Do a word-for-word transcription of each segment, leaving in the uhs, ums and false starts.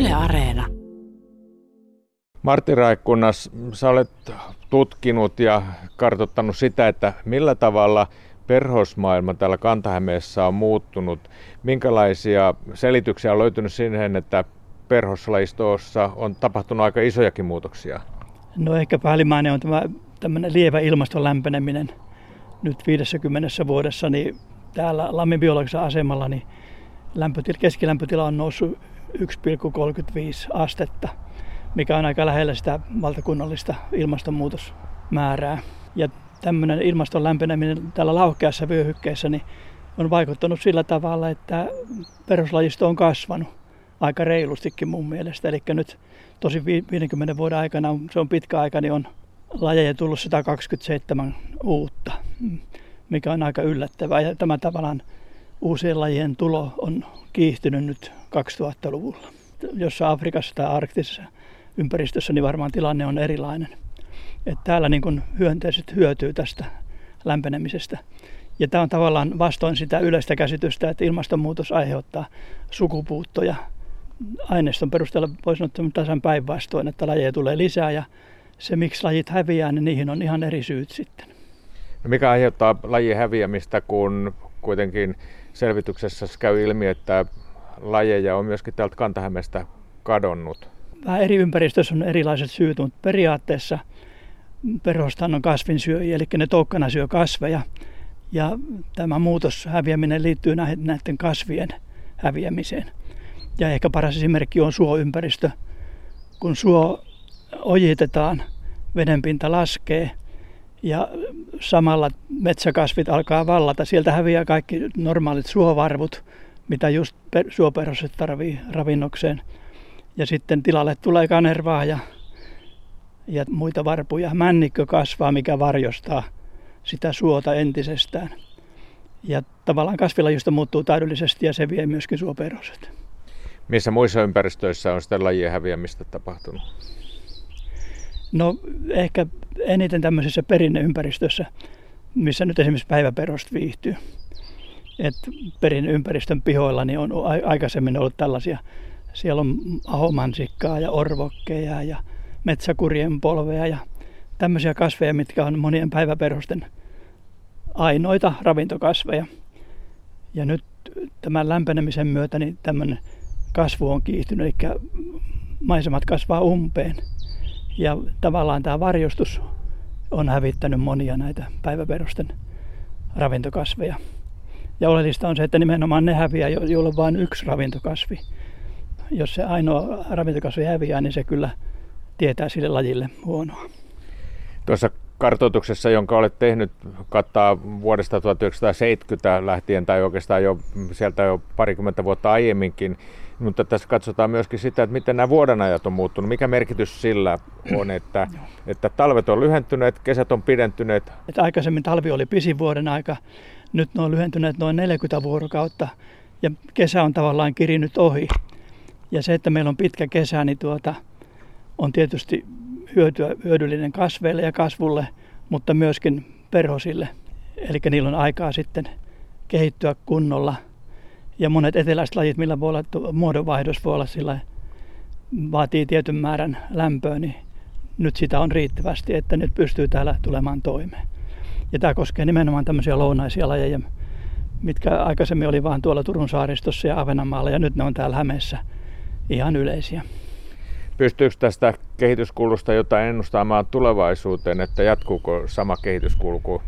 Yle Areena. Martti Raikkunas, sä olet tutkinut ja kartoittanut sitä, että millä tavalla perhosmaailma täällä Kanta-Hämeessä on muuttunut. Minkälaisia selityksiä on löytynyt siihen, että perhoslajistoossa on tapahtunut aika isojakin muutoksia? No ehkä päällimmäinen on tämä tämmöinen lievä ilmaston lämpeneminen. Nyt viidessäkymmenessä vuodessa niin täällä Lammin biologisella asemalla niin lämpötila, keskilämpötila on noussut yksi pilkku kolmekymmentäviisi astetta, mikä on aika lähellä sitä valtakunnallista ilmastonmuutosmäärää. Ja tämmöinen ilmaston lämpeneminen täällä lauhkeassa vyöhykkeessä niin on vaikuttanut sillä tavalla, että perhoslajisto on kasvanut aika reilustikin mun mielestä. Eli nyt tosi viidenkymmenen vuoden aikana, se on pitkä aika, niin on lajeja tullut sata kaksikymmentäseitsemän uutta, mikä on aika yllättävää. Ja tämä tavallaan uusien lajien tulo on kiihtynyt nyt kaksituhattaluvulla. Jossain Afrikassa tai arktisessa ympäristössä niin varmaan tilanne on erilainen. Että täällä niin kun hyönteiset hyötyy tästä lämpenemisestä. Ja tämä on tavallaan vastoin sitä yleistä käsitystä, että ilmastonmuutos aiheuttaa sukupuuttoja. Aineiston perusteella voisi sanoa tasan päinvastoin, että lajeja tulee lisää ja se miksi lajit häviää, niin niihin on ihan eri syyt sitten. No mikä aiheuttaa lajien häviämistä, kun kuitenkin selvityksessä käy ilmi, että lajeja on myöskin täältä Kanta-Hämeestä kadonnut? Vähän eri ympäristössä on erilaiset syyt, mutta periaatteessa perhostahan on kasvinsyöjiä, eli ne toukkana syö kasveja. Ja tämä muutos, häviäminen liittyy näiden kasvien häviämiseen. Ja ehkä paras esimerkki on suoympäristö. Kun suo ojitetaan, vedenpinta laskee ja samalla metsäkasvit alkaa vallata. Sieltä häviää kaikki normaalit suovarvut, mitä just suoperhoset tarvii ravinnokseen. Ja sitten tilalle tulee kanervaa ja, ja muita varpuja. Männikkö kasvaa, mikä varjostaa sitä suota entisestään. Ja tavallaan kasvilajisto muuttuu täydellisesti ja se vie myöskin suoperhoset. Missä muissa ympäristöissä on sitten lajien häviämistä tapahtunut? No ehkä eniten tämmöisessä perinneympäristössä, missä nyt esimerkiksi päiväperhoset viihtyy. Et perinneympäristön pihoilla niin on aikaisemmin ollut tällaisia. Siellä on ahomansikkaa ja orvokkeja ja metsäkurjen polveja ja tämmöisiä kasveja, mitkä on monien päiväperhosten ainoita ravintokasveja. Ja nyt tämän lämpenemisen myötä niin tämmöinen kasvu on kiihtynyt, eli maisemat kasvaa umpeen. Ja tavallaan tämä varjostus on hävittänyt monia näitä päiväperhosten ravintokasveja. Ja oleellista on se, että nimenomaan ne häviää, joilla on vain yksi ravintokasvi. Jos se ainoa ravintokasvi häviää, niin se kyllä tietää sille lajille huonoa. Tuossa kartoituksessa, jonka olet tehnyt, kattaa vuodesta tuhatyhdeksänsataaseitsemänkymmentä lähtien tai oikeastaan jo sieltä jo parikymmentä vuotta aiemminkin. Mutta tässä katsotaan myöskin sitä, että miten nämä vuodenajat on muuttunut. Mikä merkitys sillä on, että, että talvet on lyhentyneet, kesät on pidentyneet? Että aikaisemmin talvi oli pisin vuoden aika, nyt ne on lyhentyneet noin neljäkymmentä vuorokautta ja kesä on tavallaan kirinyt ohi. Ja se, että meillä on pitkä kesä, niin tuota, on tietysti hyötyä, hyödyllinen kasveille ja kasvulle, mutta myöskin perhosille. Eli niillä on aikaa sitten kehittyä kunnolla. Ja monet eteläiset lajit, millä voi olla muodonvaihdos, voi olla sillä, vaatii tietyn määrän lämpöä, niin nyt sitä on riittävästi, että nyt pystyy täällä tulemaan toimeen. Ja tämä koskee nimenomaan tämmöisiä lounaisia lajeja, mitkä aikaisemmin oli vain tuolla Turun saaristossa ja Ahvenanmaalla, ja nyt ne on täällä Hämeessä ihan yleisiä. Pystyykö tästä kehityskulusta jotain ennustamaan tulevaisuuteen, että jatkuuko sama kehityskulku?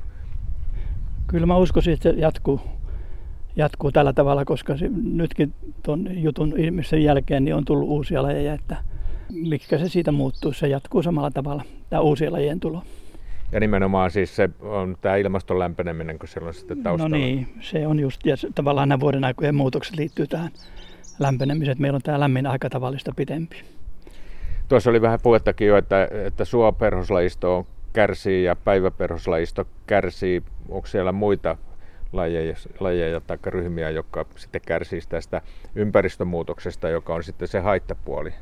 Kyllä mä uskoisin, että se jatkuu, jatkuu tällä tavalla, koska se, nytkin tuon jutun ilmestyksen jälkeen niin on tullut uusia lajeja, että mikä se siitä muuttuu, se jatkuu samalla tavalla, tämä uusien lajien tulo. Ja nimenomaan siis se on tämä ilmaston lämpeneminen, kun siellä on sitten taustalla. No niin, se on just, ja tavallaan nämä vuoden aikojen muutokset liittyy tähän lämpenemiseen, että meillä on tämä lämmin aika tavallista pitempi. Tuossa oli vähän puhettakin jo, että, että suoperhoslajisto kärsii ja päiväperhoslajisto kärsii. Onko siellä muita lajeja, lajeja tai ryhmiä, jotka sitten kärsii tästä ympäristömuutoksesta, joka on sitten se haittapuoli?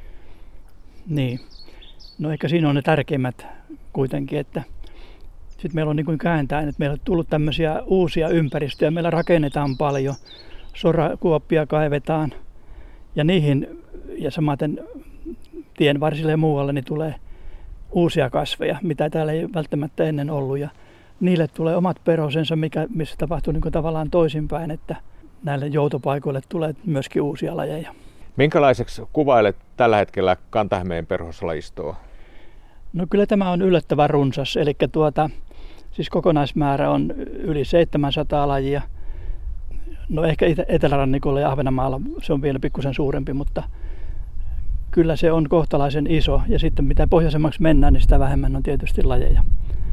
Niin. No ehkä siinä on ne tärkeimmät kuitenkin, että sitten meillä on niin kuin kääntäen, että meillä on tullut tämmöisiä uusia ympäristöjä, meillä rakennetaan paljon, sorakuoppia kaivetaan ja niihin ja samaten tien varsille ja muualle niin tulee uusia kasveja, mitä täällä ei välttämättä ennen ollut. Ja niille tulee omat perhosensa, mikä, missä tapahtuu niin kuin tavallaan toisinpäin, että näille joutopaikoille tulee myöskin uusia lajeja. Minkälaiseksi kuvailet tällä hetkellä Kanta-Hämeen perhoslajistoa? No kyllä tämä on yllättävän runsas, eli tuota, siis kokonaismäärä on yli seitsemänsataa lajia. No ehkä Etelärannikolla ja Ahvenanmaalla se on vielä pikkusen suurempi, mutta kyllä se on kohtalaisen iso. Ja sitten mitä pohjoisemmaksi mennään, niin sitä vähemmän on tietysti lajeja.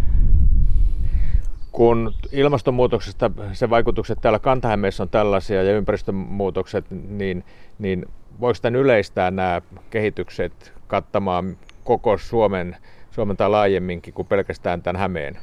Kun ilmastonmuutoksesta se vaikutukset täällä Kanta-Hämeessä on tällaisia ja ympäristömuutokset, niin, niin voiko tämän yleistää nämä kehitykset kattamaan koko Suomen, Suomen tai laajemminkin kuin pelkästään tämän Hämeen?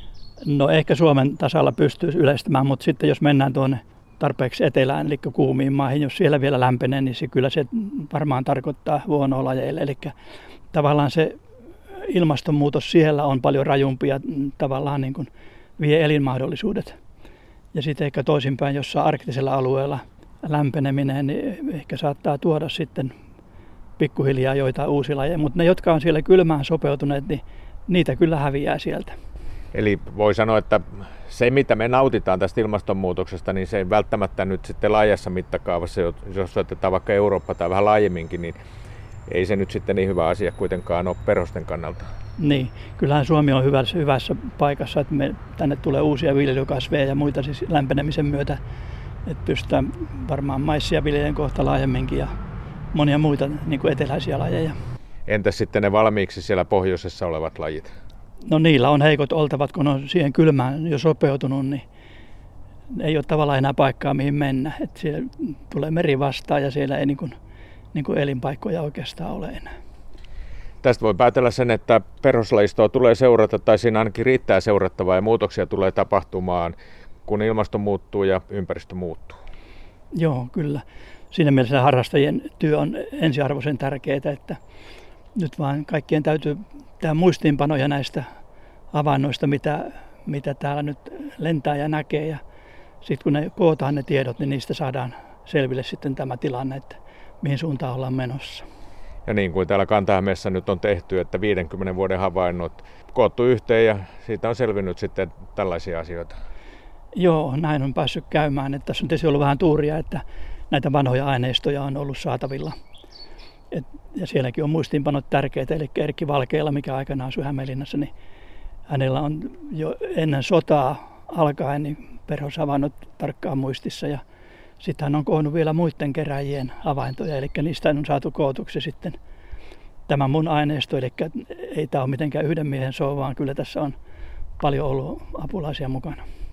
No ehkä Suomen tasalla pystyy yleistämään, mutta sitten jos mennään tuonne tarpeeksi etelään, eli kuumiin maihin, jos siellä vielä lämpenee, niin se kyllä se varmaan tarkoittaa huonoa lajeille. Eli tavallaan se ilmastonmuutos siellä on paljon rajumpi ja tavallaan niin kuin vie elinmahdollisuudet. Ja sitten ehkä toisinpäin, jossa arktisella alueella lämpeneminen niin ehkä saattaa tuoda sitten pikkuhiljaa joitain uusia lajeja. Mutta ne, jotka on siellä kylmään sopeutuneet, niin niitä kyllä häviää sieltä. Eli voi sanoa, että se mitä me nautitaan tästä ilmastonmuutoksesta, niin se ei välttämättä nyt sitten laajassa mittakaavassa, jos otetaan vaikka Eurooppa tai vähän laajemminkin, niin ei se nyt sitten niin hyvä asia kuitenkaan ole perhosten kannalta. Niin, kyllähän Suomi on hyvässä, hyvässä paikassa, että me, tänne tulee uusia viljelykasveja ja muita siis lämpenemisen myötä, että pystytään varmaan maissia viljelijän kohta laajemminkin ja monia muita niin kuin eteläisiä lajeja. Entäs sitten ne valmiiksi siellä pohjoisessa olevat lajit? No niillä on heikot oltavat, kun on siihen kylmään jo sopeutunut, niin ei ole tavallaan enää paikkaa mihin mennä. Että siellä tulee meri vastaan ja siellä ei niin kuin, niin kuin elinpaikkoja oikeastaan ole enää. Tästä voi päätellä sen, että perhoslajistoa tulee seurata, tai siinä ainakin riittää seurattavaa ja muutoksia tulee tapahtumaan, kun ilmasto muuttuu ja ympäristö muuttuu. Joo, kyllä. Siinä mielessä harrastajien työ on ensiarvoisen tärkeää, että nyt vaan kaikkien täytyy tehdä muistiinpanoja näistä havainnoista, mitä, mitä täällä nyt lentää ja näkee. Ja sitten kun ne kootaan ne tiedot, niin niistä saadaan selville sitten tämä tilanne, että mihin suuntaan ollaan menossa. Ja niin kuin täällä Kanta-Hämeessä nyt on tehty, että viidenkymmenen vuoden havainnot koottu yhteen ja siitä on selvinnyt sitten tällaisia asioita. Joo, näin on päässyt käymään. Että tässä on tietysti ollut vähän tuuria, että näitä vanhoja aineistoja on ollut saatavilla. Et, ja sielläkin on muistiinpanot tärkeitä, eli Erkki Valkeala, mikä aikanaan asui Hämeenlinnassa, niin hänellä on jo ennen sotaa alkaen niin perhoshavainnot tarkkaan muistissa. Ja sitten hän on koonnut vielä muiden keräjien havaintoja, eli niistä on saatu kootuksi sitten tämä mun aineisto. Eli ei tämä ole mitenkään yhden miehen show, vaan kyllä tässä on paljon ollut apulaisia mukana.